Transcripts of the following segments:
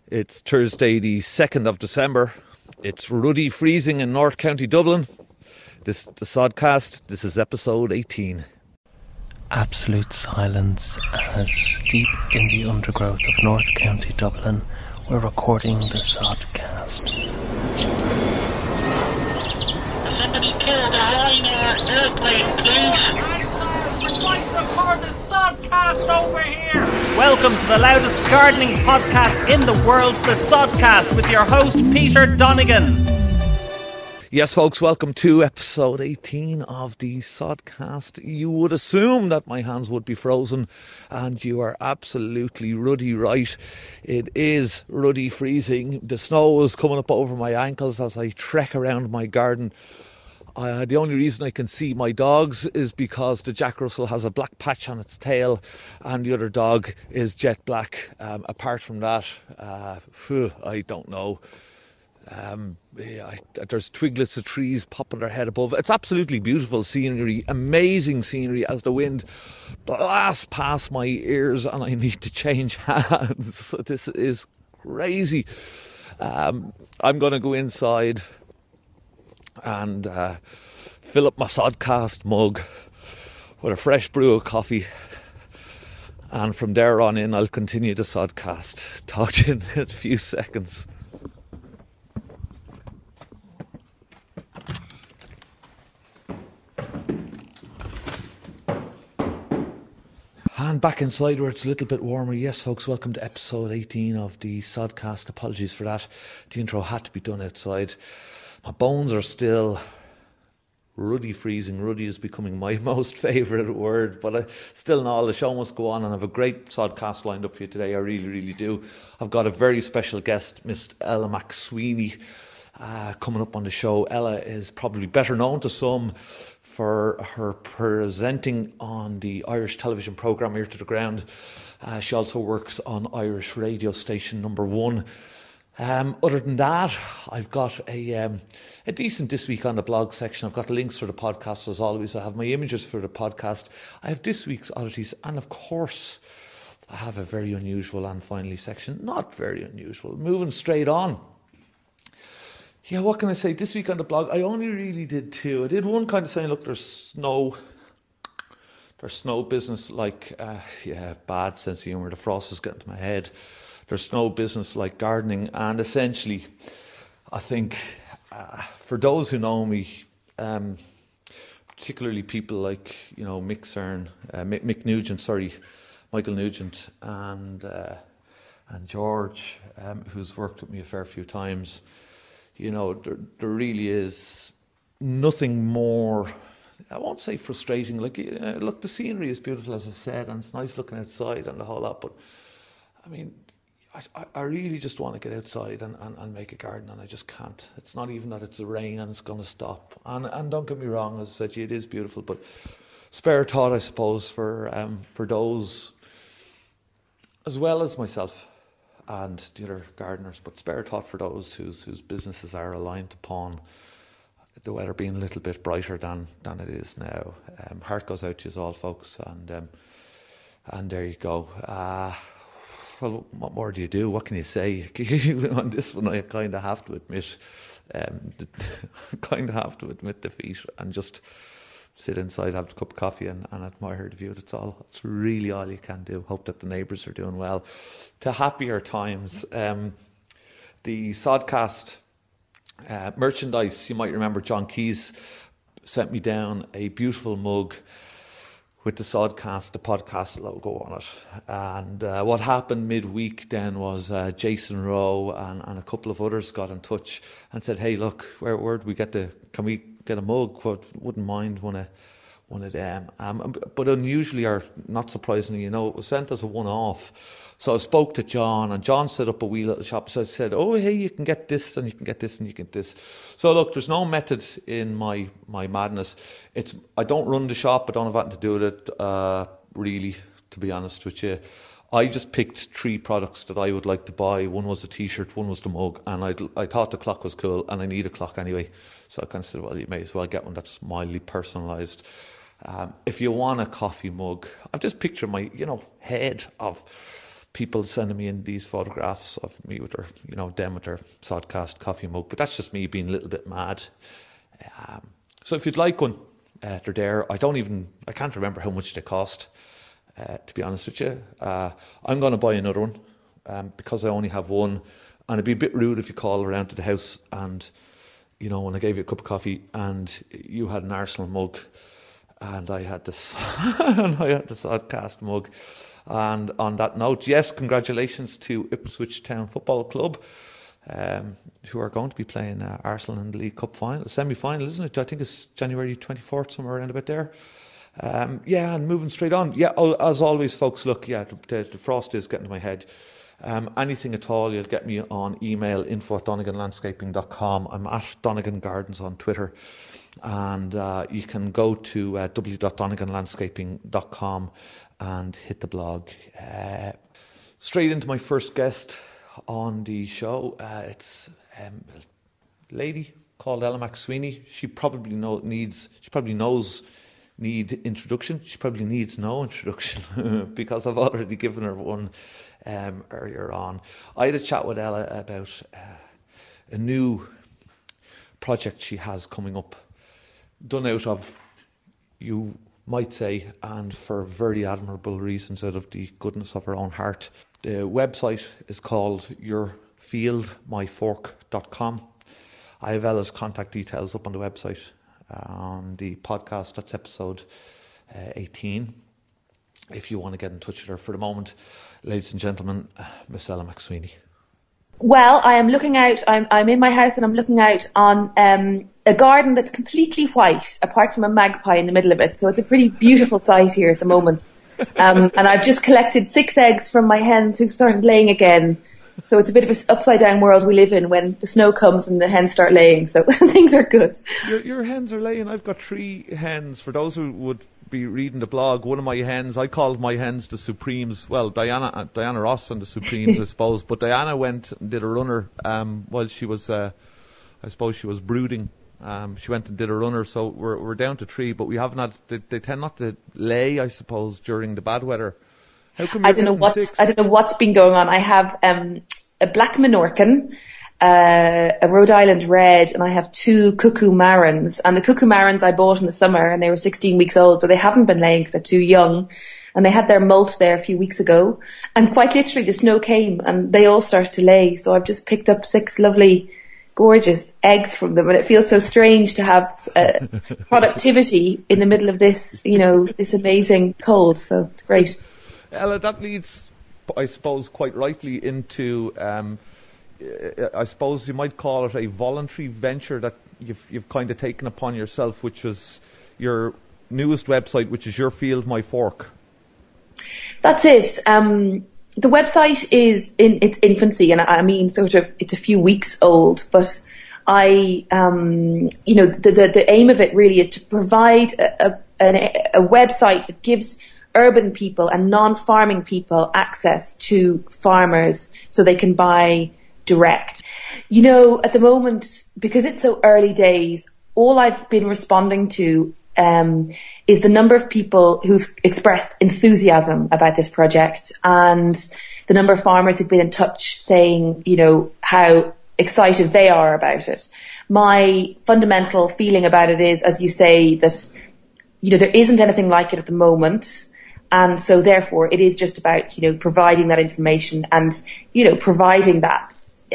It's Thursday the 2nd of December. It's ruddy freezing in North County Dublin. This is the Sodcast. This is episode 18. Absolute silence as deep in the undergrowth of North County Dublin we're recording the Sodcast. Somebody killed a Ryanair airplane, please. We're trying to record the Sodcast over here. Welcome to the loudest gardening podcast in the world, the Sodcast, with your host, Peter Donegan. Yes, folks, welcome to episode 18 of the Sodcast. You would assume that my hands would be frozen, and you are absolutely ruddy right. It is ruddy freezing. The snow is coming up over my ankles as I trek around my garden. The only reason I can see my dogs is because the Jack Russell has a black patch on its tail and the other dog is jet black. Apart from that, I don't know. There's twiglets of trees popping their head above. It's absolutely beautiful scenery, amazing scenery as the wind blasts past my ears and I need to change hands. This is crazy. I'm going to go inside and fill up my Sodcast mug with a fresh brew of coffee, and from there on in I'll continue the Sodcast. Talk to you in a few seconds. And back inside where it's a little bit warmer. Yes, folks, welcome to episode 18 of the Sodcast. Apologies for that. The intro had to be done outside. My bones are still ruddy freezing. Ruddy is becoming my most favourite word, but still no, the show must go on, and I have a great Sodcast lined up for you today. I really, really do. I've got a very special guest, Miss Ella McSweeney, coming up on the show. Ella is probably better known to some for her presenting on the Irish television programme Ear to the Ground. She also works on Irish radio station number 1. Other than that, I've got a decent this week on the blog section. I've got links for the podcast as always. I have my images for the podcast. I have this week's oddities, and of course I have a very unusual and finally section. Not very unusual. Moving straight on. Yeah, what can I say? This week on the blog, I only really did 2. I did one kind of saying, look, there's snow business like, bad sense of humour. The frost is getting to my head. There's no business like gardening, and essentially, I think for those who know me, particularly people like Mick Nugent, Michael Nugent, and George, who's worked with me a fair few times. You know, there really is nothing more. I won't say frustrating. Like, look, the scenery is beautiful, as I said, and it's nice looking outside and the whole lot. But I mean, I really just want to get outside and make a garden, and I just can't. It's not even that it's the rain and it's going to stop. And don't get me wrong, as I said, it is beautiful, but spare thought, I suppose, for those as well as myself and the other gardeners, but spare thought for those whose businesses are aligned upon the weather being a little bit brighter than it is now. Heart goes out to you all, folks, and there you go. Well, what more do you do? What can you say? On this one, I kind of have to admit, defeat and just sit inside, have a cup of coffee and admire the view. That's really all you can do. Hope that the neighbours are doing well. To happier times, the Sodcast merchandise, you might remember John Keys sent me down a beautiful mug with the Sodcast, the podcast logo on it. And what happened midweek then was Jason Rowe and a couple of others got in touch and said, hey, look, where do we can we get a mug? Wouldn't mind one of them. But unusually, or not surprisingly, it was sent as a one-off. So I spoke to John, and John set up a wee little shop. So I said, oh, hey, you can get this, and you can get this, and you can get this. So look, there's no method in my madness. I don't run the shop. I don't have anything to do with it, really, to be honest with you. I just picked 3 products that I would like to buy. One was a T-shirt, one was the mug, and I thought the clock was cool, and I need a clock anyway. So I kind of said, well, you may as well get one that's mildly personalised. If you want a coffee mug, I've just pictured my, head of people sending me in these photographs of me with their, them with their Sodcast coffee mug. But that's just me being a little bit mad. So if you'd like one, they're there. I can't remember how much they cost, to be honest with you. I'm going to buy another one because I only have one. And it'd be a bit rude if you call around to the house and, when I gave you a cup of coffee and you had an Arsenal mug and I had this, and I had the Sodcast mug. And on that note, yes, congratulations to Ipswich Town Football Club, who are going to be playing Arsenal in the League Cup final, semi-final, isn't it? I think it's January 24th, somewhere around about there. And moving straight on. Yeah, as always, folks, look, the frost is getting to my head. Anything at all, you'll get me on email, info@doneganlandscaping.com. I'm at Donegan Gardens on Twitter. And you can go to www.doneganlandscaping.com and hit the blog. Straight into my first guest on the show. It's a lady called Ella McSweeney. She probably needs introduction. She probably needs no introduction because I've already given her one earlier on. I had a chat with Ella about a new project she has coming up, done out of, you might say, and for very admirable reasons, out of the goodness of her own heart. The website is called yourfieldmyfork.com. I have Ella's contact details up on the website. On the podcast, that's episode 18. If you want to get in touch with her. For the moment, ladies and gentlemen, Miss Ella McSweeney. Well, I am looking out. I'm in my house and I'm looking out on a garden that's completely white, apart from a magpie in the middle of it. So it's a pretty beautiful sight here at the moment. And I've just collected 6 eggs from my hens who've started laying again. So it's a bit of an upside down world we live in when the snow comes and the hens start laying. So things are good. Your hens are laying. I've got 3 hens. For those who would be reading the blog, one of my hens, I called my hens the Supremes. Well, Diana Ross and the Supremes, I suppose. But Diana went and did a runner while she was, I suppose she was brooding. She went and did a runner. So we're down to 3, but we haven't had. They tend not to lay, I suppose, during the bad weather. How come I don't know what's been going on. I have a black Minorcan, a Rhode Island red, and I have 2 cuckoo marrons. And the cuckoo marrons I bought in the summer, and they were 16 weeks old, so they haven't been laying because they're too young. And they had their molt there a few weeks ago, and quite literally the snow came and they all started to lay. So I've just picked up 6 lovely, gorgeous eggs from them, and it feels so strange to have productivity in the middle of this, this amazing cold. So it's great. Ella, that leads, I suppose, quite rightly into, I suppose you might call it a voluntary venture that you've kind of taken upon yourself, which is your newest website, which is Your Field, My Fork. That's it. The website is in its infancy, and I mean, it's a few weeks old, but the aim of it really is to provide a website that gives urban people and non-farming people access to farmers so they can buy direct. At the moment, because it's so early days, all I've been responding to is the number of people who've expressed enthusiasm about this project and the number of farmers who've been in touch saying, how excited they are about it. My fundamental feeling about it is, as you say, that, there isn't anything like it at the moment. And so therefore it is just about, providing that information and, providing that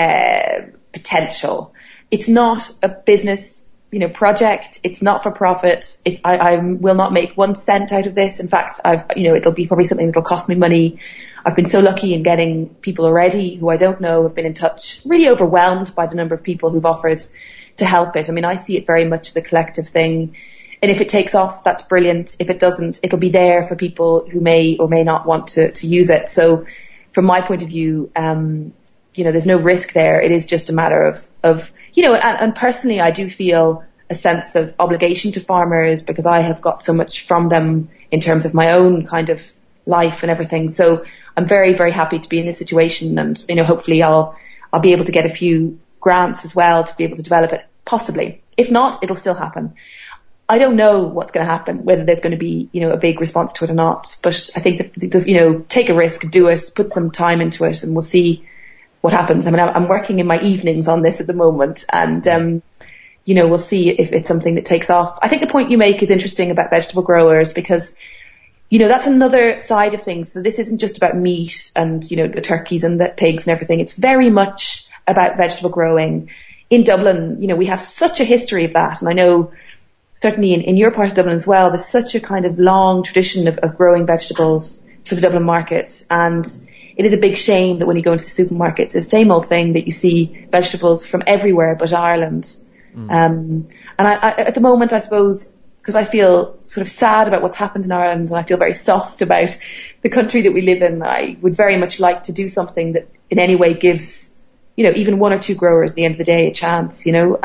potential. It's not a business, project. It's not for profit. I will not make 1 cent out of this. In fact, it'll be probably something that'll cost me money. I've been so lucky in getting people already who I don't know have been in touch, really overwhelmed by the number of people who've offered to help it. I mean, I see it very much as a collective thing. And if it takes off, that's brilliant. If it doesn't, it'll be there for people who may or may not want to use it. So from my point of view, there's no risk there. It is just a matter of and personally, I do feel a sense of obligation to farmers because I have got so much from them in terms of my own kind of life and everything. So I'm very, very happy to be in this situation, and, hopefully I'll be able to get a few grants as well to be able to develop it, possibly. If not, it'll still happen. I don't know what's going to happen, whether there's going to be, a big response to it or not. But I think take a risk, do it, put some time into it, and we'll see what happens. I mean, I'm working in my evenings on this at the moment, and we'll see if it's something that takes off. I think the point you make is interesting about vegetable growers, because that's another side of things. So this isn't just about meat and the turkeys and the pigs and everything. It's very much about vegetable growing. In Dublin, we have such a history of that, and I know certainly in your part of Dublin as well, there's such a kind of long tradition of growing vegetables for the Dublin market. And it is a big shame that when you go into the supermarkets, it's the same old thing that you see vegetables from everywhere but Ireland. And I at the moment, I suppose, because I feel sort of sad about what's happened in Ireland, and I feel very soft about the country that we live in, I would very much like to do something that in any way gives, even one or two growers at the end of the day a chance,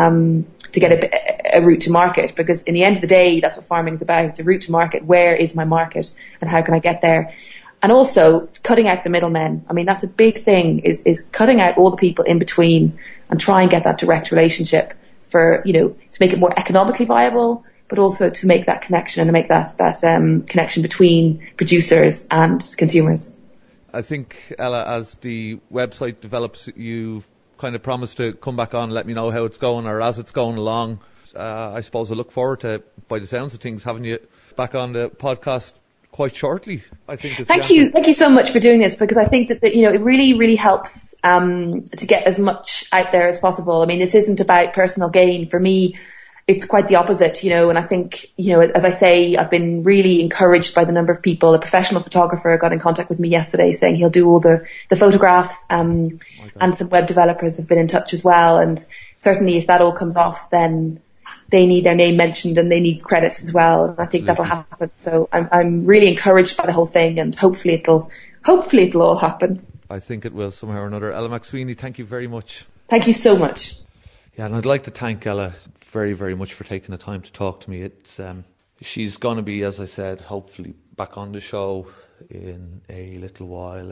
to get a route to market, because in the end of the day, that's what farming is about. It's a route to market. Where is my market and how can I get there? And also cutting out the middlemen. I mean, that's a big thing, is cutting out all the people in between and try and get that direct relationship for, to make it more economically viable, but also to make that connection and to make that connection between producers and consumers. I think, Ella, as the website develops, you kind of promised to come back on and let me know how it's going, or as it's going along. I suppose I look forward to, by the sounds of things, having you back on the podcast quite shortly. I think. Thank you so much for doing this, because I think that it really, really helps to get as much out there as possible. I mean, this isn't about personal gain for me. It's quite the opposite, and I think, as I say, I've been really encouraged by the number of people. A professional photographer got in contact with me yesterday saying he'll do all the photographs, and some web developers have been in touch as well. And certainly if that all comes off, then they need their name mentioned and they need credit as well. And I think that'll happen. So I'm really encouraged by the whole thing, and hopefully it'll all happen. I think it will somehow or another. Ella McSweeney, thank you very much. Thank you so much. Yeah, and I'd like to thank Ella very, very much for taking the time to talk to me. It's she's going to be, as I said, hopefully back on the show in a little while.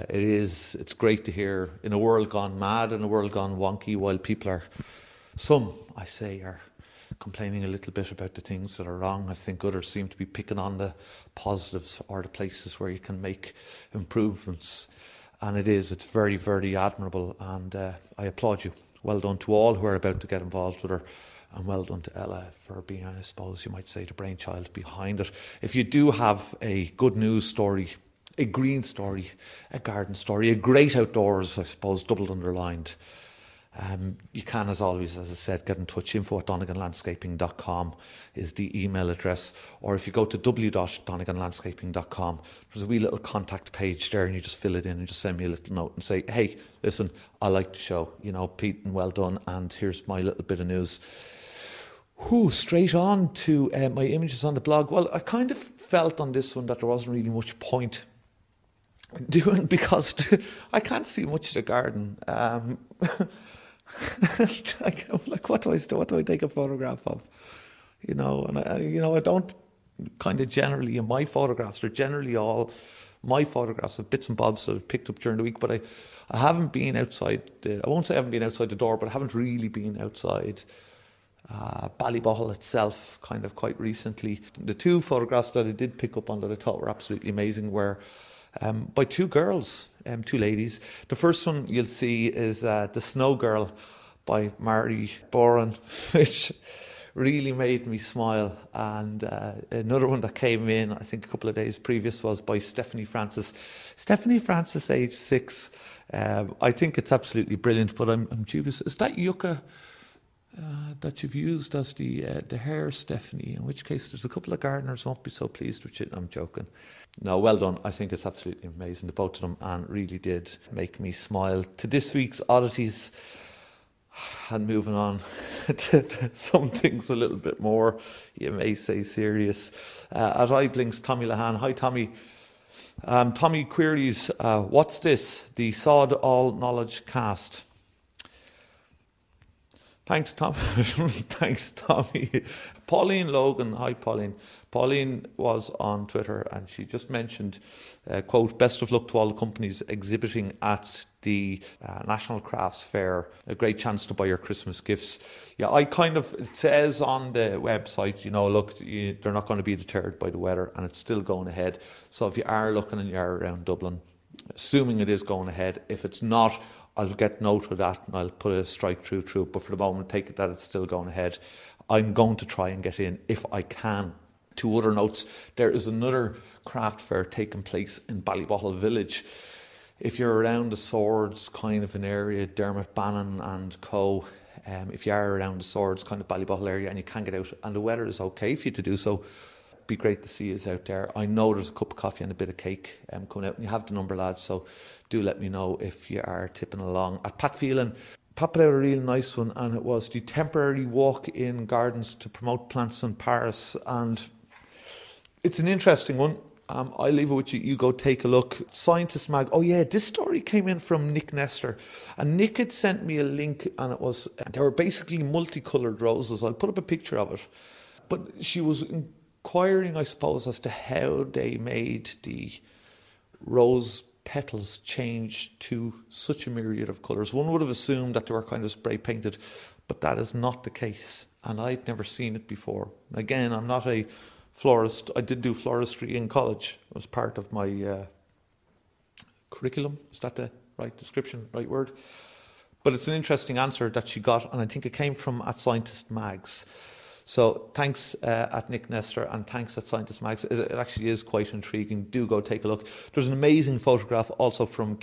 It's great to hear, in a world gone mad, in a world gone wonky, while people are complaining a little bit about the things that are wrong, I think others seem to be picking on the positives or the places where you can make improvements. And it's very, very admirable, and I applaud you. Well done to all who are about to get involved with her, and well done to Ella for being, I suppose you might say, the brainchild behind it. If you do have a good news story, a green story, a garden story, a great outdoors, I suppose, doubled underlined, you can, as always, as I said, get in touch. info@doneganlandscaping.com is the email address, or if you go to w.doneganlandscaping.com, there's a wee little contact page there, and you just fill it in and just send me a little note and say, hey, listen, I like the show, Pete, and well done, and here's my little bit of news. Straight on to my images on the blog. Well, I kind of felt on this one that there wasn't really much point doing, because I can't see much of the garden. Like, what do I do? What do I take a photograph of? And I don't kind of generally, in my photographs, they're generally all my photographs of bits and bobs that I've picked up during the week, but I haven't been outside, I won't say I haven't been outside the door, but I haven't really been outside Ballybohol itself kind of quite recently. The two photographs that I did pick up on that I thought were absolutely amazing were by two girls, two ladies. The first one you'll see is The Snow Girl by Mary Boran, which really made me smile. And another one that came in, I think a couple of days previous, was by Stephanie Francis. Stephanie Francis, age 6. I think it's absolutely brilliant, but I'm dubious. Is that yucca that you've used as the hair, Stephanie? In which case there's a couple of gardeners won't be so pleased with you. I'm joking. No, well done. I think it's absolutely amazing, the both of them, and really did make me smile. To this week's oddities, and moving on to some things a little bit more, you may say, serious. At iBlinks, Tommy Lahan. Hi, Tommy. Tommy queries, what's this? The Sod All Knowledge cast. Thanks, Tom. Thanks, Tommy. Pauline Logan. Hi, Pauline. Pauline was on Twitter and she just mentioned, quote, best of luck to all the companies exhibiting at the National Crafts Fair. A great chance to buy your Christmas gifts. Yeah, it says on the website, look, they're not going to be deterred by the weather and it's still going ahead. So if you are looking and you're around Dublin, assuming it is going ahead, if it's not, I'll get note of that and I'll put a strike through it. But for the moment, take it that it's still going ahead. I'm going to try and get in if I can. Two other notes. There is another craft fair taking place in Ballybottle Village. If you're around the Swords kind of an area, Dermot Bannon and co, if you are around the Swords kind of Ballybottle area and you can get out and the weather is okay for you to do so, it'd be great to see you out there. I know there's a cup of coffee and a bit of cake coming out and you have the number, lads, so do let me know if you are tipping along. At Pat Phelan, Pat put out a real nice one and it was the temporary walk-in gardens to promote plants in Paris, and it's an interesting one. I'll leave it with you. You go take a look. Scientist Mag. Oh yeah, this story came in from Nick Nestor. And Nick had sent me a link and they were basically multicoloured roses. I'll put up a picture of it. But she was inquiring, I suppose, as to how they made the rose petals change to such a myriad of colours. One would have assumed that they were kind of spray painted, but that is not the case. And I'd never seen it before. Again, I'm not a florist. I did do floristry in college. It was part of my curriculum. Is that the right description, right word? But it's an interesting answer that she got, and I think it came from at Scientist Mags. So thanks at Nick Nestor and thanks at Scientist Mags. It actually is quite intriguing. Do go take a look. There's an amazing photograph also from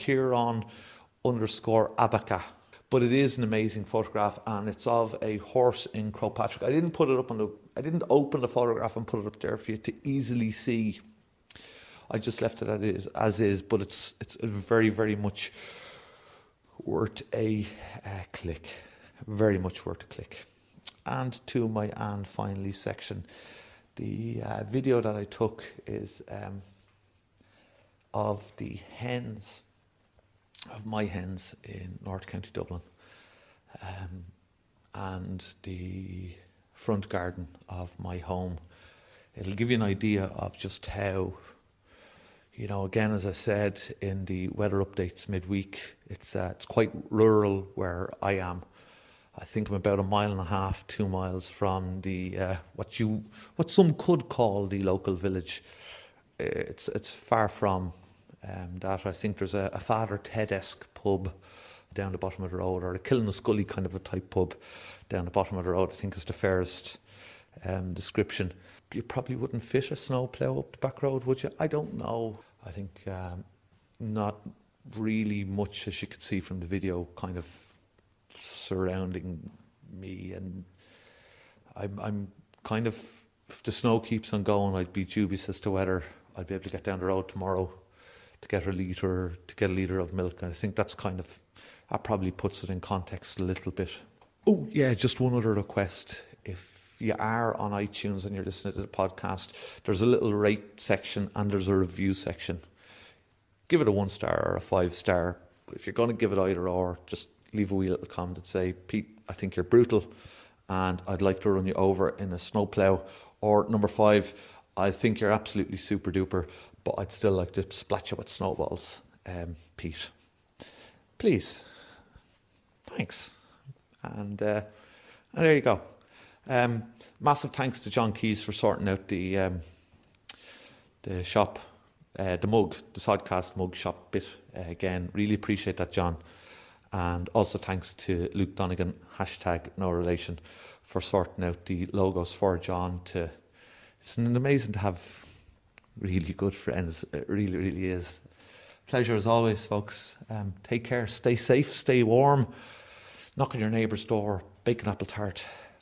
Kieran_Abaca. But it is an amazing photograph and it's of a horse in Crowpatrick. I didn't open the photograph and put it up there for you to easily see. I just left it as is, but it's very, very much worth a click. Very much worth a click. And to my and finally section. The video that I took is of the hens, of my hens in North County Dublin, and the front garden of my home. It'll give you an idea of just how, again, as I said in the weather updates midweek, it's quite rural where I am. I think I'm about 1.5 miles, 2 miles from the what some could call the local village. It's far from that. I think there's a Father Ted-esque pub down the bottom of the road, or a Kilnascully kind of a type pub down the bottom of the road. I think is the fairest description. You probably wouldn't fit a snowplough up the back road, would you? I don't know. I think not really much, as you could see from the video, kind of surrounding me, and I'm kind of, if the snow keeps on going, I'd be dubious as to whether I'd be able to get down the road tomorrow to get a litre of milk. And I think that probably puts it in context a little bit. Oh yeah, just one other request. If you are on iTunes and you're listening to the podcast, there's a little rate section and there's a review section. Give it a 1 star or a 5 star. If you're going to give it either or, just leave a wee little comment and say, Pete, I think you're brutal and I'd like to run you over in a snowplough. Or number 5, I think you're absolutely super duper, but I'd still like to splat you with snowballs, Pete. Please. Thanks. And there you go. Massive thanks to John Keys for sorting out the shop, the mug, the Sodcast mug shop bit. Again, really appreciate that, John. And also thanks to Luke Donegan, #NoRelation, for sorting out the logos for John. It's amazing to have really good friends. It really, really is. Pleasure as always, folks. Take care, stay safe, stay warm. Knock on your neighbour's door, bake an apple tart.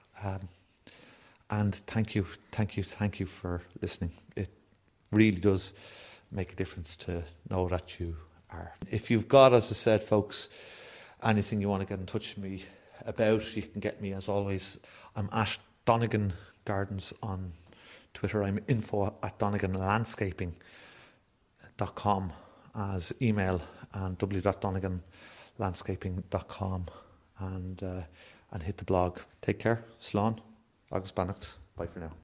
And thank you for listening. It really does make a difference to know that you are. If you've got, as I said, folks, anything you want to get in touch with me about, you can get me, as always. I'm at Donegan Gardens on Twitter. I'm info@doneganlandscaping.com as email, and www.doneganlandscaping.com, and hit the blog. Take care. Slán. Agus Bannacht. Bye for now.